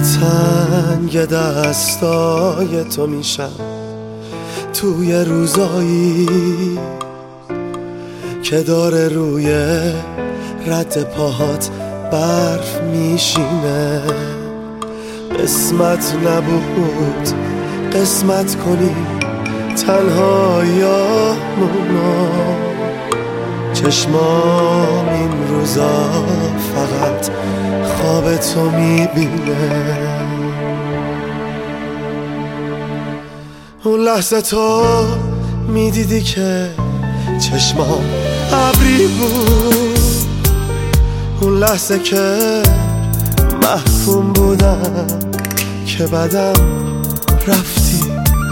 تنگ دستای تو میشم توی روزایی که داره روی رد پاهات برف میشینه. قسمت نبود قسمت کنیم تنهاییامونو، چشمام این روزا فقط خواب تو میبینه. اون لحظه تو میدیدی که چشمام ابری بود، اون لحظه که محکوم بودم که بعدم رفتی.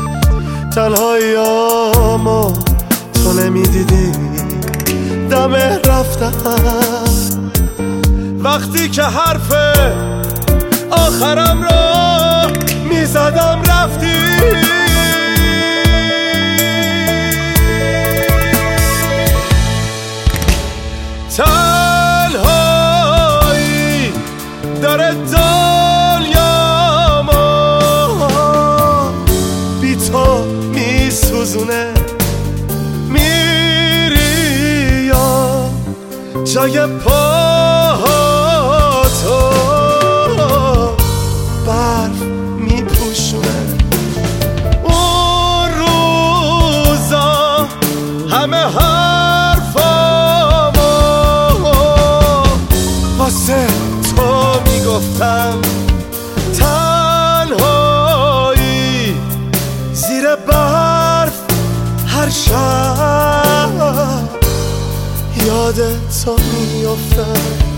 تنهاییامو تو نمیدیدی دم رفتم، وقتی که حرف آخرم رو میزدم رفتی. تنهایی داره دنیامو بی تو میسوزونه. میری یا جای پاهاتو برف میپوشونه. اون روزا همه حرفامو واسه تو میگفتم. تنهایی زیر برف هر شب یاد تو میافتم.